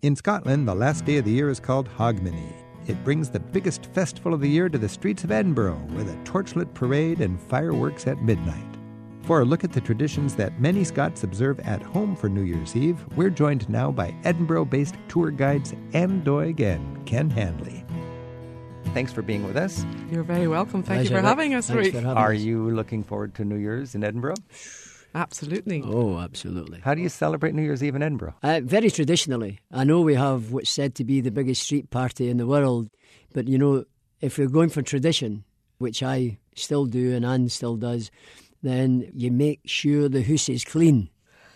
In Scotland, the last day of the year is called Hogmanay. It brings the biggest festival of the year to the streets of Edinburgh with a torchlit parade and fireworks at midnight. For a look at the traditions that many Scots observe at home for New Year's Eve, we're joined now by Edinburgh-based tour guides and Doig and Ken Handley. Thanks for being with us. You're very welcome. Thank you for having us, Ruth. Are you looking forward to New Year's in Edinburgh? Absolutely. Oh, absolutely. How do you celebrate New Year's Eve in Edinburgh? Very traditionally. I know we have what's said to be the biggest street party in the world, but you know, if we're going for tradition, which I still do and Anne still does, then you make sure the house is clean.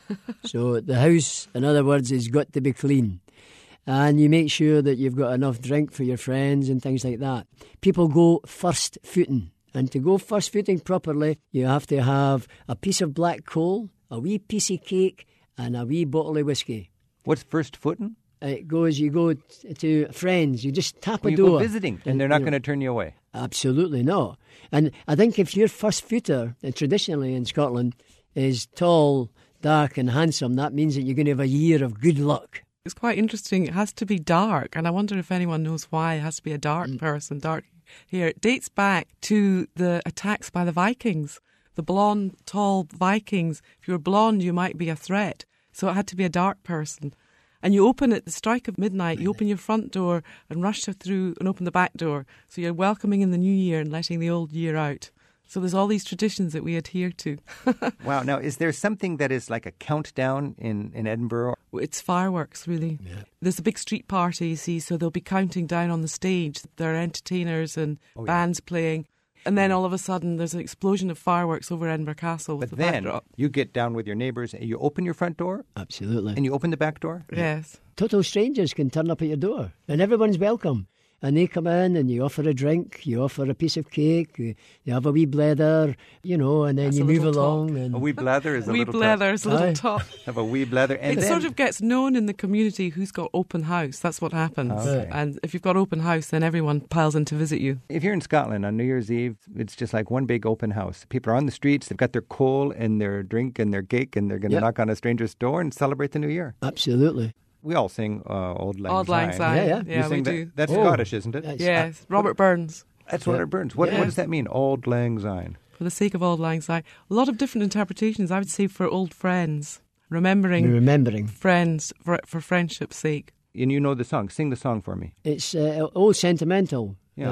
So the house, in other words, has got to be clean. And you make sure that you've got enough drink for your friends and things like that. People go first footing. And to go first footing properly, you have to have a piece of black coal, a wee piece of cake, and a wee bottle of whiskey. What's first footing? You go to friends, you just tap a door. You go visiting, and they're not going to turn you away. Absolutely not. And I think if your first footer, traditionally in Scotland, is tall, dark and handsome, that means that you're going to have a year of good luck. It's quite interesting. It has to be dark, and I wonder if anyone knows why it has to be a dark person, dark hair. It dates back to the attacks by the Vikings, the blonde, tall Vikings. If you were blonde, you might be a threat. So it had to be a dark person. And you open at the strike of midnight, you open your front door and rush through and open the back door. So you're welcoming in the new year and letting the old year out. So there's all these traditions that we adhere to. Wow. Now, is there something that is like a countdown in Edinburgh? It's fireworks, really. Yeah. There's a big street party, you see, so they'll be counting down on the stage. There are entertainers and bands playing. And then all of a sudden, there's an explosion of fireworks over Edinburgh Castle with the backdrop. You get down with your neighbours and you open your front door? Absolutely. And you open the back door? Yes. Total strangers can turn up at your door and everyone's welcome. And they come in and you offer a drink, you offer a piece of cake, you have a wee blether, and then That's you move along. And a wee blether is a wee little blether is a little top. Have a wee blether. And it sort of gets known in the community who's got open house. That's what happens. Okay. And if you've got open house, then everyone piles in to visit you. If you're in Scotland on New Year's Eve, it's just like one big open house. People are on the streets, they've got their coal and their drink and their cake, and they're going to knock on a stranger's door and celebrate the new year. Absolutely. We all sing Auld Lang Syne. Auld Lang Syne. Yeah, we do. That's Scottish, isn't it? Yes, Robert Burns. That's Robert Burns. What does that mean, Auld Lang Syne? For the sake of Auld Lang Syne. A lot of different interpretations. I would say for old friends. Remembering friends for friendship's sake. And you know the song. Sing the song for me. It's an old sentimental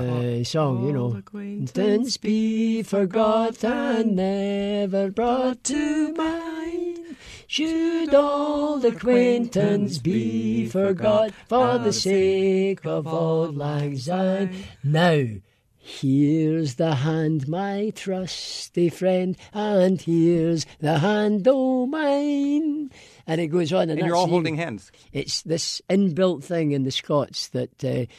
song, Old acquaintance be forgot and never brought to mind. Should old acquaintance be forgot for the sake of Auld Lang Syne. Now, here's the hand, my trusty friend, and here's the hand, oh mine. And it goes on. And you're all holding hands. It's this inbuilt thing in the Scots that,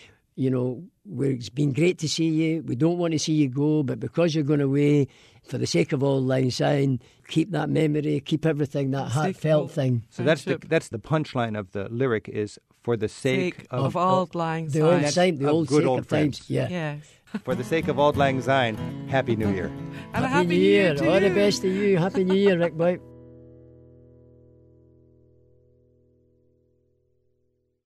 it's been great to see you. We don't want to see you go, but because you're going away, for the sake of Auld Lang Syne, keep that memory, keep everything, that heartfelt thing. So that's the punchline of the lyric is, for the sake of Auld Lang Syne. The old good sake old of friends. times. Yeah. Yes. For the sake of Auld Lang Syne, Happy New Year. And a Happy New Year to All you. the best to you. Happy New Year, Rick Boy.